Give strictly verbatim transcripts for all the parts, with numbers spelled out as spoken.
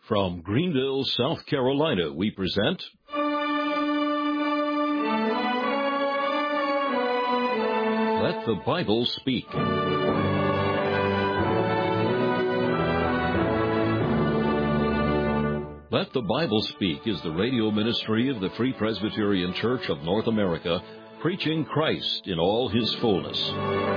From Greenville, South Carolina, we present Let the Bible Speak. Let the Bible Speak is the radio ministry of the Free Presbyterian Church of North America, preaching Christ in all His fullness.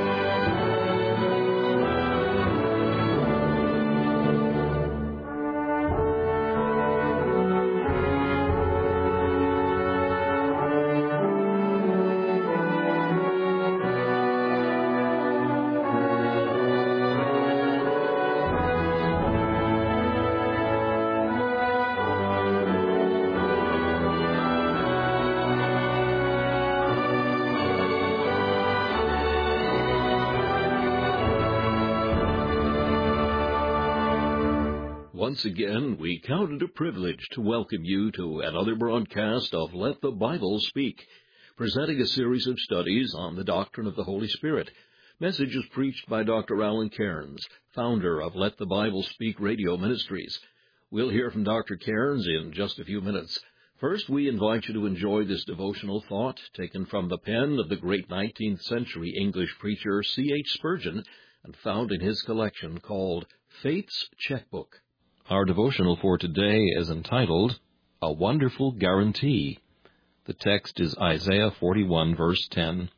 Once again, we count it a privilege to welcome you to another broadcast of Let the Bible Speak, presenting a series of studies on the doctrine of the Holy Spirit. Messages preached by Doctor Alan Cairns, founder of Let the Bible Speak Radio Ministries. We'll hear from Doctor Cairns in just a few minutes. First, we invite you to enjoy this devotional thought taken from the pen of the great nineteenth century English preacher C H Spurgeon and found in his collection called Faith's Checkbook. Our devotional for today is entitled, A Wonderful Guarantee. The text is Isaiah forty-one, verse ten.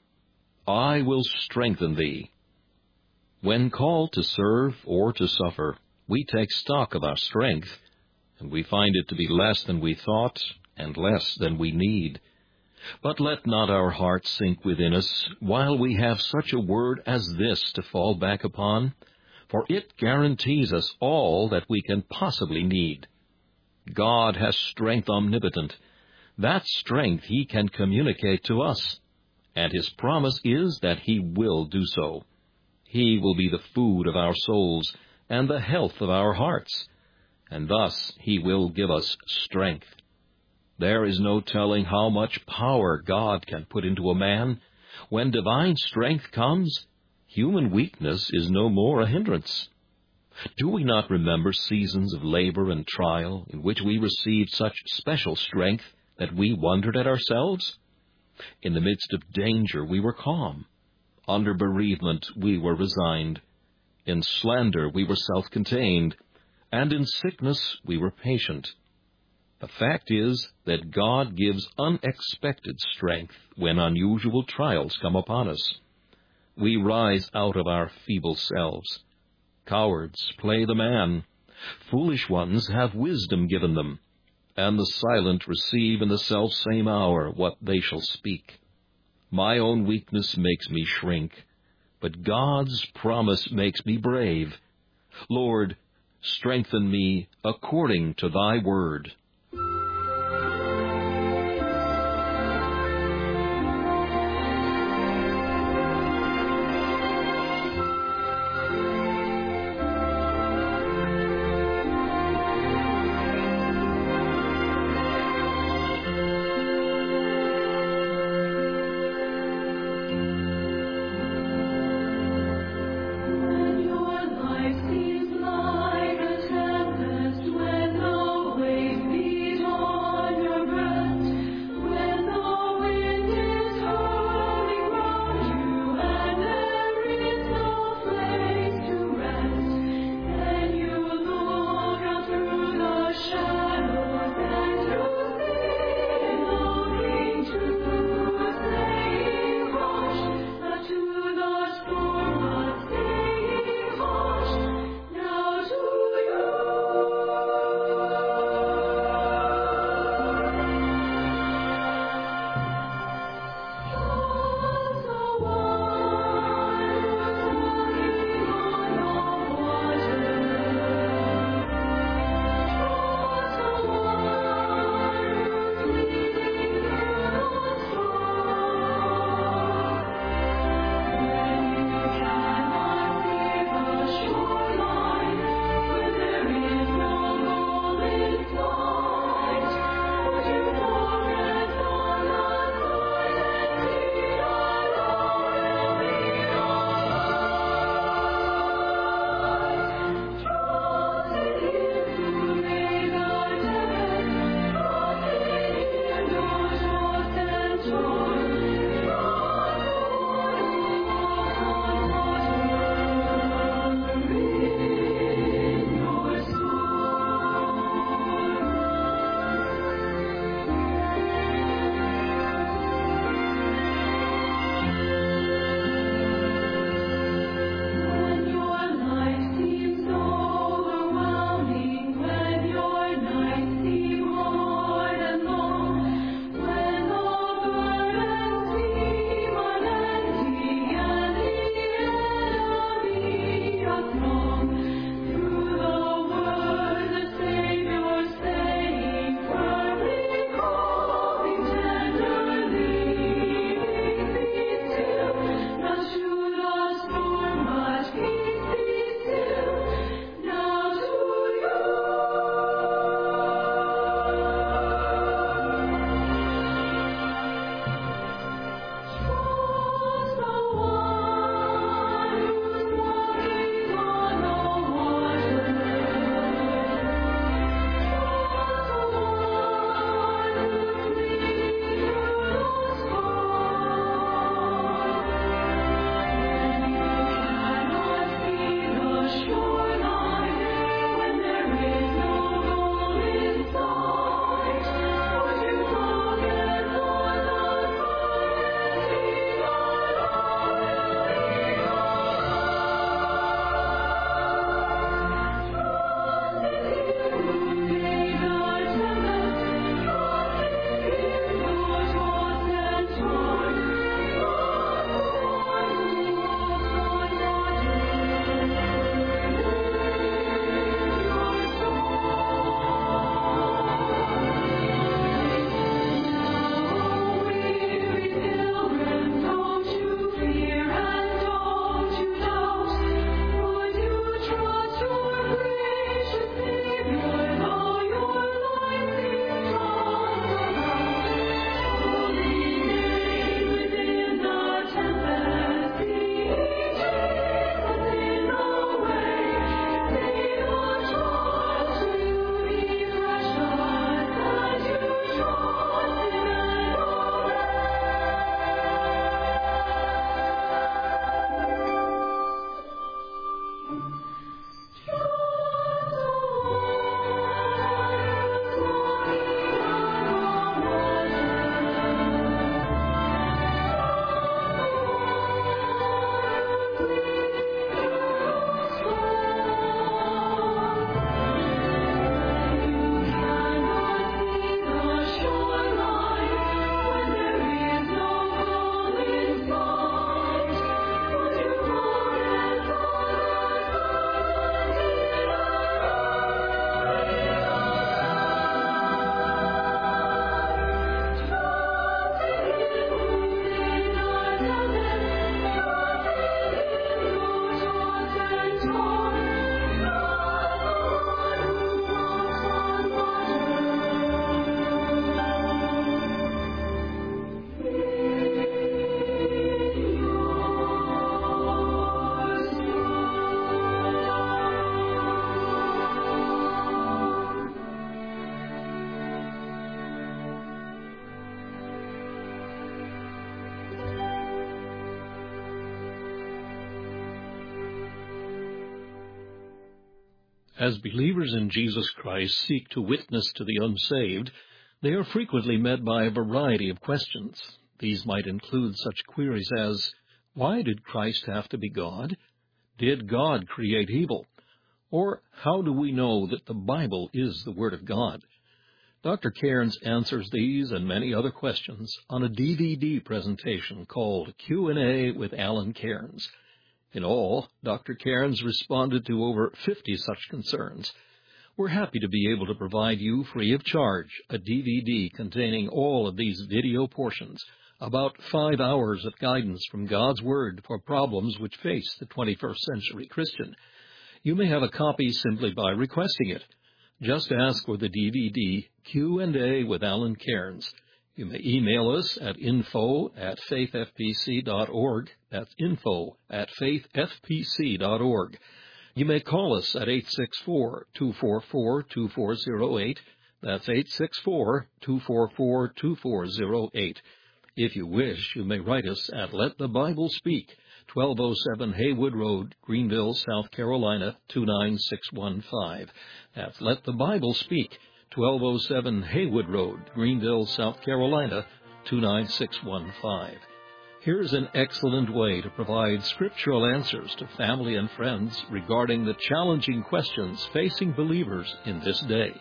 I will strengthen thee. When called to serve or to suffer, we take stock of our strength, and we find it to be less than we thought and less than we need. But let not our hearts sink within us while we have such a word as this to fall back upon, for it guarantees us all that we can possibly need. God has strength omnipotent. That strength He can communicate to us, and His promise is that He will do so. He will be the food of our souls and the health of our hearts, and thus He will give us strength. There is no telling how much power God can put into a man. When divine strength comes, human weakness is no more a hindrance. Do we not remember seasons of labor and trial in which we received such special strength that we wondered at ourselves? In the midst of danger we were calm. Under bereavement we were resigned. In slander we were self-contained. And in sickness we were patient. The fact is that God gives unexpected strength when unusual trials come upon us. We rise out of our feeble selves. Cowards play the man. Foolish ones have wisdom given them, and the silent receive in the selfsame hour what they shall speak. My own weakness makes me shrink, but God's promise makes me brave. Lord, strengthen me according to Thy word. Life seems like a tempest when no way As believers in Jesus Christ seek to witness to the unsaved, they are frequently met by a variety of questions. These might include such queries as, why did Christ have to be God? Did God create evil? Or how do we know that the Bible is the Word of God? Doctor Cairns answers these and many other questions on a D V D presentation called Q and A with Alan Cairns. In all, Doctor Cairns responded to over fifty such concerns. We're happy to be able to provide you free of charge a D V D containing all of these video portions, about five hours of guidance from God's Word for problems which face the twenty-first century Christian. You may have a copy simply by requesting it. Just ask for the D V D Q and A with Alan Cairns. You may email us at info at faith f p c dot org. That's info at faith f p c dot org. You may call us at eight six four, two four four, two four zero eight. That's eight six four, two four four, two four zero eight. If you wish, you may write us at Let the Bible Speak, twelve oh seven Haywood Road, Greenville, South Carolina, two nine six one five. That's Let the Bible Speak, twelve oh seven Haywood Road, Greenville, South Carolina, two nine six one five. Here's an excellent way to provide scriptural answers to family and friends regarding the challenging questions facing believers in this day.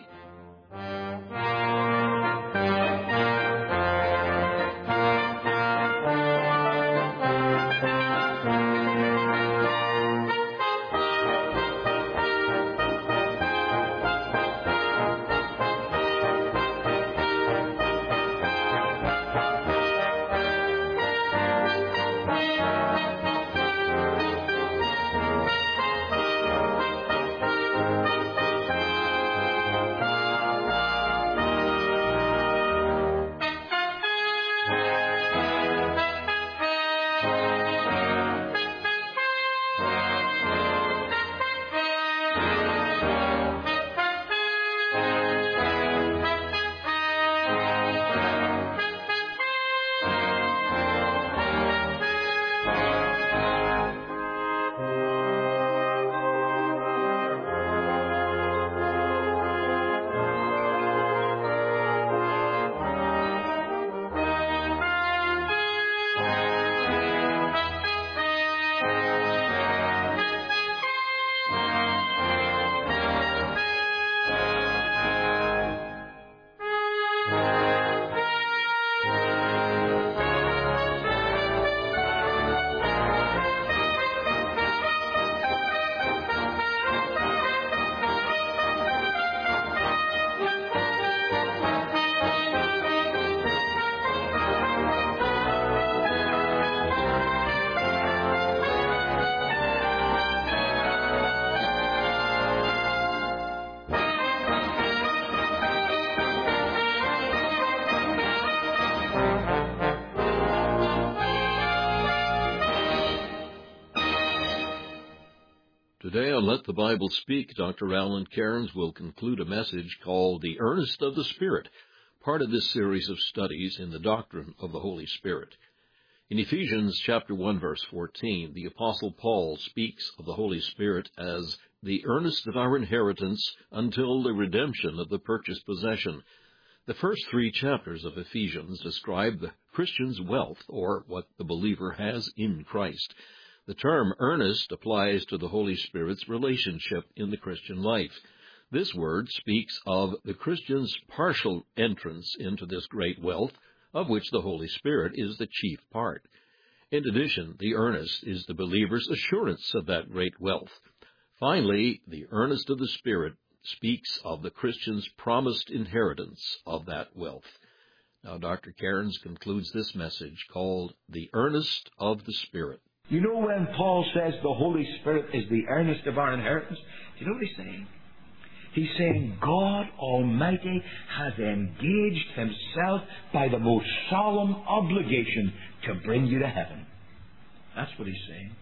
Today on Let the Bible Speak, Doctor Alan Cairns will conclude a message called The Earnest of the Spirit, part of this series of studies in the doctrine of the Holy Spirit. In Ephesians chapter one, verse fourteen, the Apostle Paul speaks of the Holy Spirit as the earnest of our inheritance until the redemption of the purchased possession. The first three chapters of Ephesians describe the Christian's wealth, or what the believer has in Christ. The term earnest applies to the Holy Spirit's relationship in the Christian life. This word speaks of the Christian's partial entrance into this great wealth, of which the Holy Spirit is the chief part. In addition, the earnest is the believer's assurance of that great wealth. Finally, the earnest of the Spirit speaks of the Christian's promised inheritance of that wealth. Now, Doctor Cairns concludes this message called The Earnest of the Spirit. You know, when Paul says the Holy Spirit is the earnest of our inheritance, do you know what he's saying? He's saying God Almighty has engaged Himself by the most solemn obligation to bring you to heaven. That's what he's saying.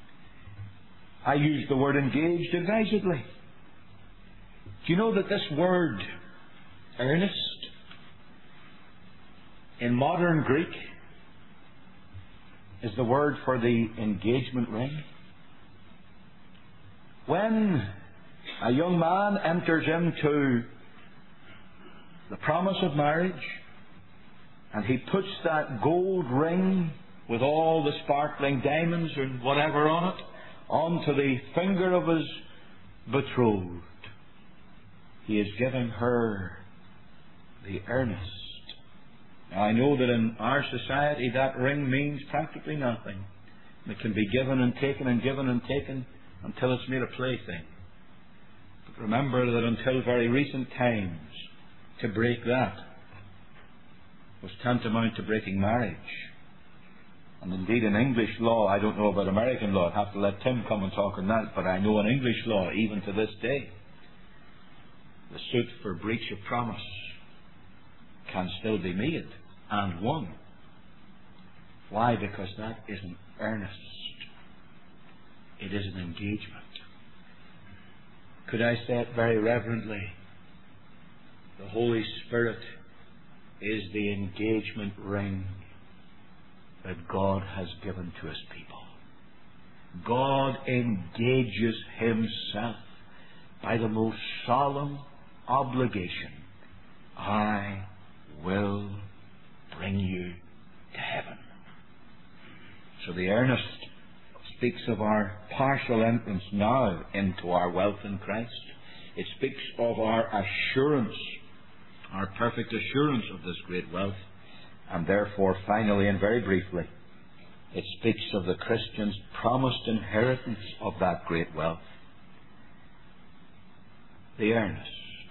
I use the word engaged advisedly. Do you know that this word, earnest, in modern Greek, is the word for the engagement ring? When A young man enters into the promise of marriage, and he puts that gold ring with all the sparkling diamonds and whatever on it onto the finger of his betrothed. He is giving her the earnest. Now, I know that in our society that ring means practically nothing. It can be given and taken and given and taken until it's made a plaything. But remember that until very recent times, to break that was tantamount to breaking marriage. And indeed in English law, I don't know about American law, I'd have to let Tim come and talk on that, but I know in English law, even to this day, the suit for breach of promise can still be made and won. Why? Because that isn't earnest. It is an engagement. Could I say it very reverently? The Holy Spirit is the engagement ring that God has given to His people. God engages Himself by the most solemn obligation. I will bring you to heaven. So the earnest speaks of our partial entrance now into our wealth in Christ. It speaks of our assurance, our perfect assurance of this great wealth. And therefore, finally and very briefly, it speaks of the Christian's promised inheritance of that great wealth. The earnest.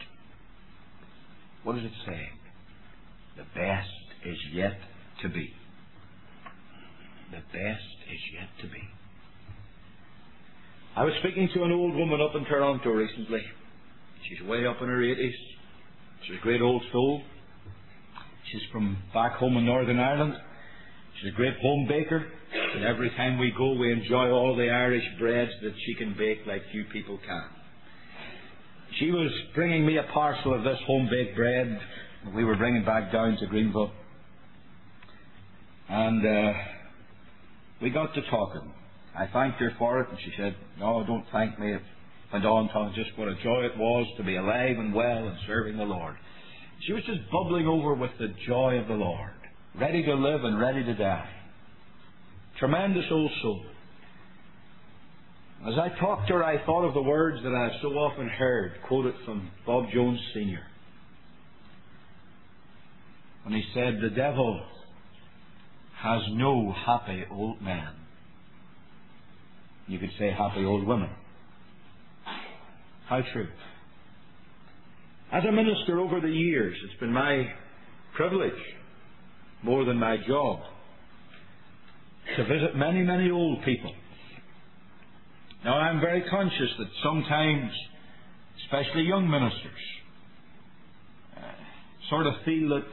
What is it saying? The best is yet to be. The best is yet to be. I was speaking to an old woman up in Toronto recently. She's way up in her eighties. She's a great old soul. She's from back home in Northern Ireland. She's a great home baker. And every time we go, we enjoy all the Irish breads that she can bake like few people can. She was bringing me a parcel of this home-baked bread we were bringing back down to Greenville. And uh, we got to talking. I thanked her for it, and she said, "No, don't thank me." It went on telling just what a joy it was to be alive and well and serving the Lord. She was just bubbling over with the joy of the Lord, ready to live and ready to die. Tremendous old soul. As I talked to her, I thought of the words that I've so often heard, quoted from Bob Jones Senior when he said, "The devil has no happy old men." You could say happy old women. How true. As a minister over the years, it's been my privilege, more than my job, to visit many, many old people. Now, I'm very conscious that sometimes, especially young ministers, uh, sort of feel that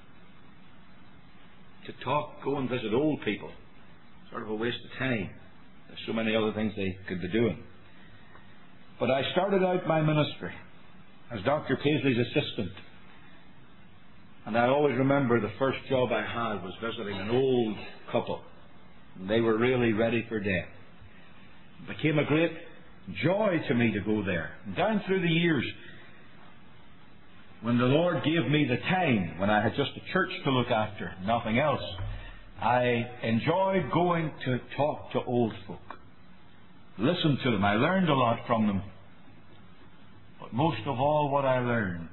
to talk, go and visit old people, sort of a waste of time. There's so many other things they could be doing. But I started out my ministry as Doctor Paisley's assistant. And I always remember the first job I had was visiting an old couple. And they were really ready for death. It became a great joy to me to go there. And down through the years, when the Lord gave me the time, when I had just a church to look after, nothing else, I enjoyed going to talk to old folk. Listen to them. I learned a lot from them. But most of all, what I learned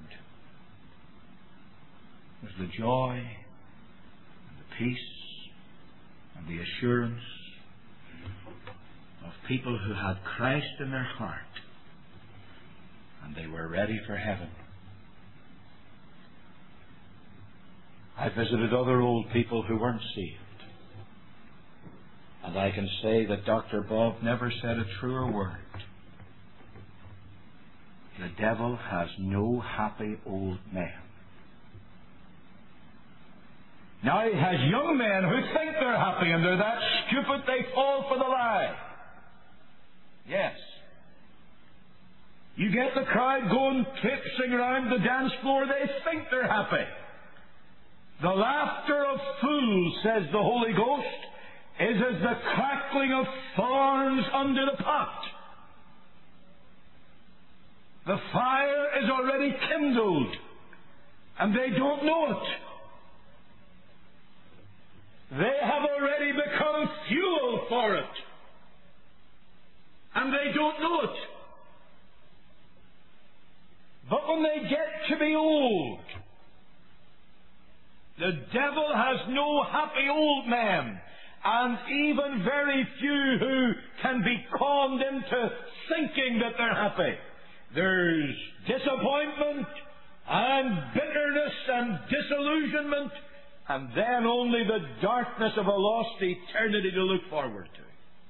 was the joy and the peace and the assurance of people who had Christ in their heart and they were ready for heaven. I visited other old people who weren't saved. And I can say that Doctor Bob never said a truer word. The devil has no happy old men. Now he has young men who think they're happy and they're that stupid they fall for the lie. Yes. You get the crowd going traipsing around the dance floor, they think they're happy. The laughter of fools, says the Holy Ghost, is as the crackling of thorns under the pot. The fire is already kindled, and they don't know it. They have already become fuel for it, and they don't know it. But when they get to be old, the devil has no happy old men, and even very few who can be conned into thinking that they're happy. There's disappointment and bitterness and disillusionment, and then only the darkness of a lost eternity to look forward to.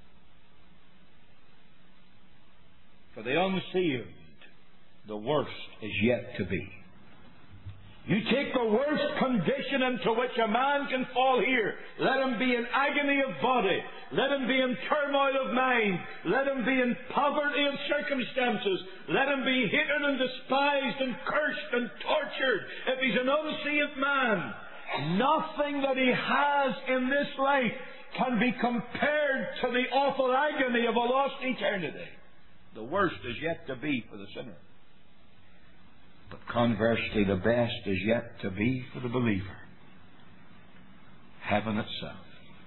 For the unsaved, the worst is yet to be. You take the worst condition into which a man can fall here. Let him be in agony of body. Let him be in turmoil of mind. Let him be in poverty of circumstances. Let him be hated and despised and cursed and tortured. If he's an unsaved man, nothing that he has in this life can be compared to the awful agony of a lost eternity. The worst is yet to be for the sinner. But conversely, the best is yet to be for the believer. Heaven itself.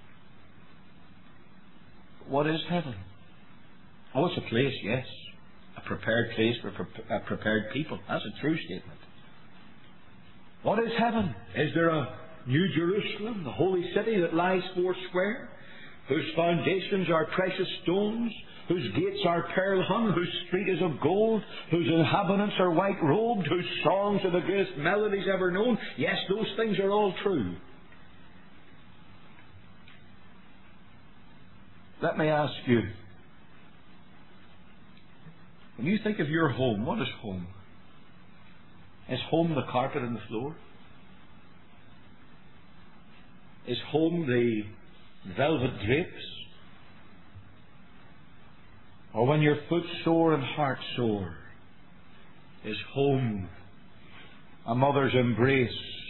What is heaven? Oh, it's a place, yes. A prepared place for a prepared people. That's a true statement. What is heaven? Is there a New Jerusalem, the holy city that lies four square, whose foundations are precious stones, whose gates are pearl hung, whose street is of gold, whose inhabitants are white robed, whose songs are the greatest melodies ever known? Yes, those things are all true. Let me ask you, when you think of your home, what is home? Is home the carpet on the floor? Is home the velvet drapes? Or when you're footsore and heart sore, is home a mother's embrace,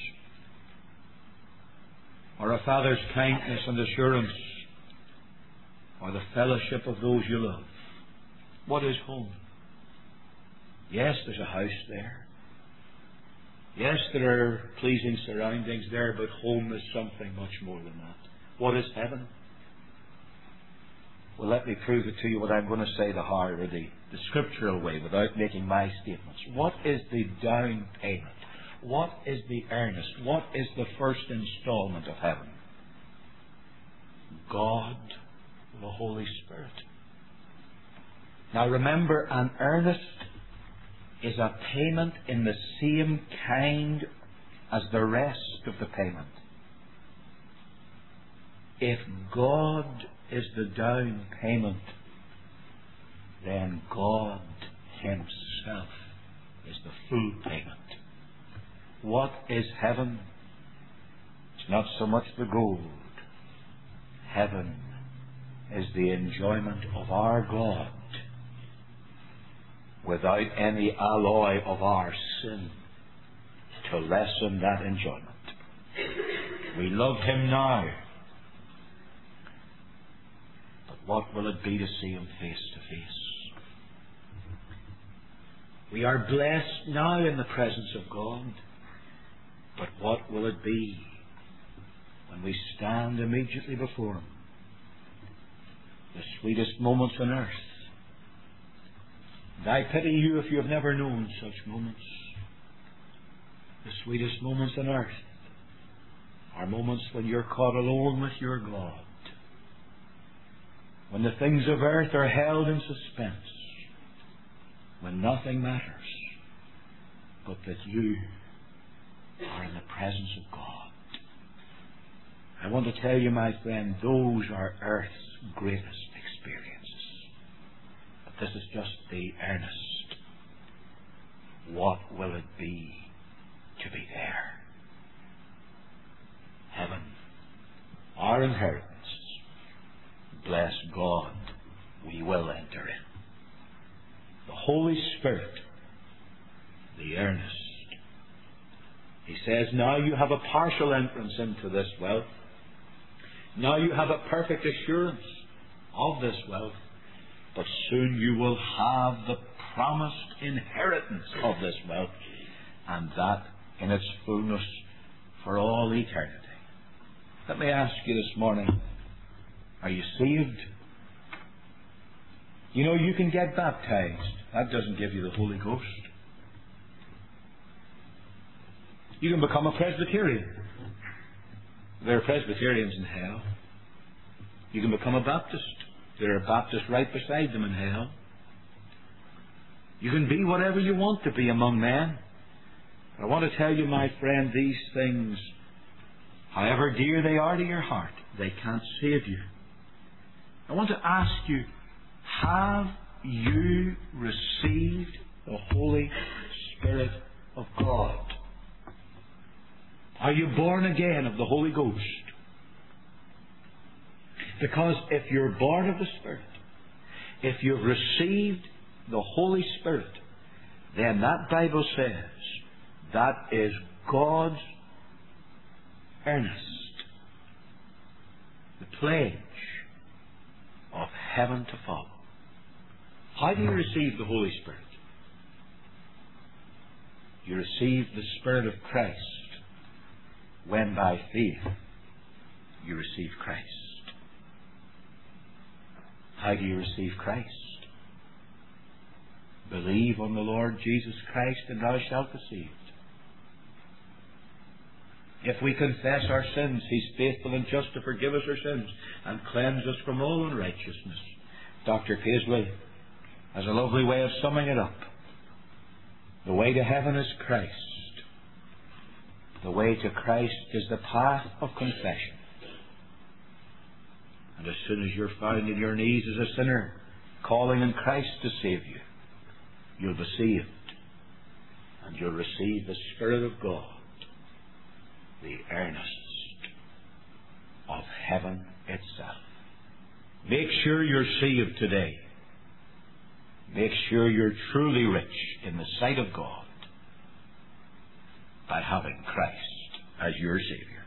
or a father's kindness and assurance, or the fellowship of those you love? What is home? Yes, there's a house there. Yes, there are pleasing surroundings there, but home is something much more than that. What is heaven? Well, let me prove it to you what I'm going to say the hard or the, the scriptural way without making my statements. What is the down payment? What is the earnest? What is the first installment of heaven? God, the Holy Spirit. Now remember, an earnest is a payment in the same kind as the rest of the payment. If God is the down payment, then God Himself is the full payment. What is heaven? It's not so much the gold. Heaven is the enjoyment of our God without any alloy of our sin to lessen that enjoyment. We love Him now. What will it be to see Him face to face? We are blessed now in the presence of God, but what will it be when we stand immediately before Him? The sweetest moments on earth. And I pity you if you have never known such moments. The sweetest moments on earth are moments when you're caught alone with your God. When the things of earth are held in suspense, when nothing matters, but that you are in the presence of God. I want to tell you, my friend, those are earth's greatest experiences. But this is just the earnest. What will it be to be there? Heaven, our inheritance. Bless God, we will enter in. The Holy Spirit, the earnest. He says, now you have a partial entrance into this wealth. Now you have a perfect assurance of this wealth. But soon you will have the promised inheritance of this wealth, and that in its fullness for all eternity. Let me ask you this morning, are you saved? You know, you can get baptized. That doesn't give you the Holy Ghost. You can become a Presbyterian. There are Presbyterians in hell. You can become a Baptist. There are Baptists right beside them in hell. You can be whatever you want to be among men. I want to tell you, my friend, these things, however dear they are to your heart, they can't save you. I want to ask you, have you received the Holy Spirit of God? Are you born again of the Holy Ghost? Because if you're born of the Spirit, if you've received the Holy Spirit, then that Bible says that is God's earnest, the pledge of heaven to follow. How do you receive the Holy Spirit? You receive the Spirit of Christ when by faith you receive Christ. How do you receive Christ? Believe on the Lord Jesus Christ and thou shalt be saved. If we confess our sins, He's faithful and just to forgive us our sins and cleanse us from all unrighteousness. Doctor Paisley has a lovely way of summing it up. The way to heaven is Christ. The way to Christ is the path of confession. And as soon as you're found in your knees as a sinner, calling on Christ to save you, you'll be saved. And you'll receive the Spirit of God, the earnest of heaven itself. Make sure you're saved today. Make sure you're truly rich in the sight of God by having Christ as your Savior.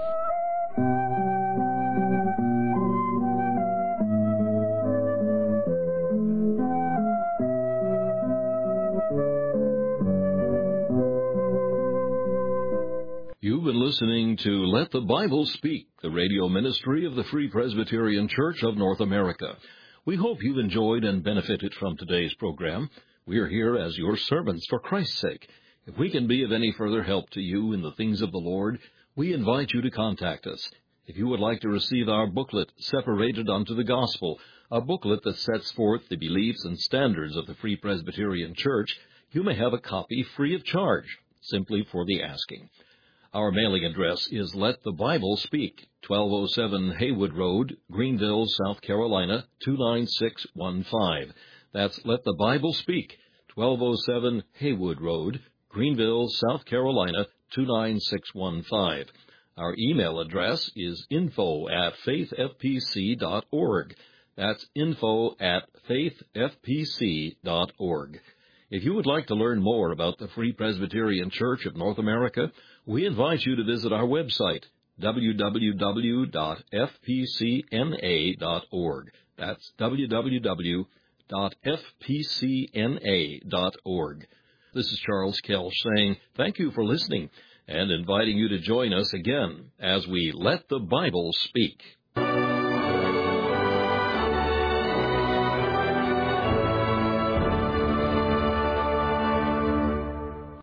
You've been listening to Let the Bible Speak, the radio ministry of the Free Presbyterian Church of North America. We hope you've enjoyed and benefited from today's program. We are here as your servants for Christ's sake. If we can be of any further help to you in the things of the Lord, we invite you to contact us. If you would like to receive our booklet, Separated unto the Gospel, a booklet that sets forth the beliefs and standards of the Free Presbyterian Church, you may have a copy free of charge, simply for the asking. Our mailing address is Let the Bible Speak, twelve oh seven Haywood Road, Greenville, South Carolina, two nine six one five. That's Let the Bible Speak, twelve oh seven Haywood Road, Greenville, South Carolina, two nine six one five. Our email address is info at faith f p c dot org. That's info at faith f p c dot org. If you would like to learn more about the Free Presbyterian Church of North America, we invite you to visit our website, w w w dot f p c n a dot org. That's w w w dot f p c n a dot org. This is Charles Kell saying thank you for listening and inviting you to join us again as we Let the Bible Speak.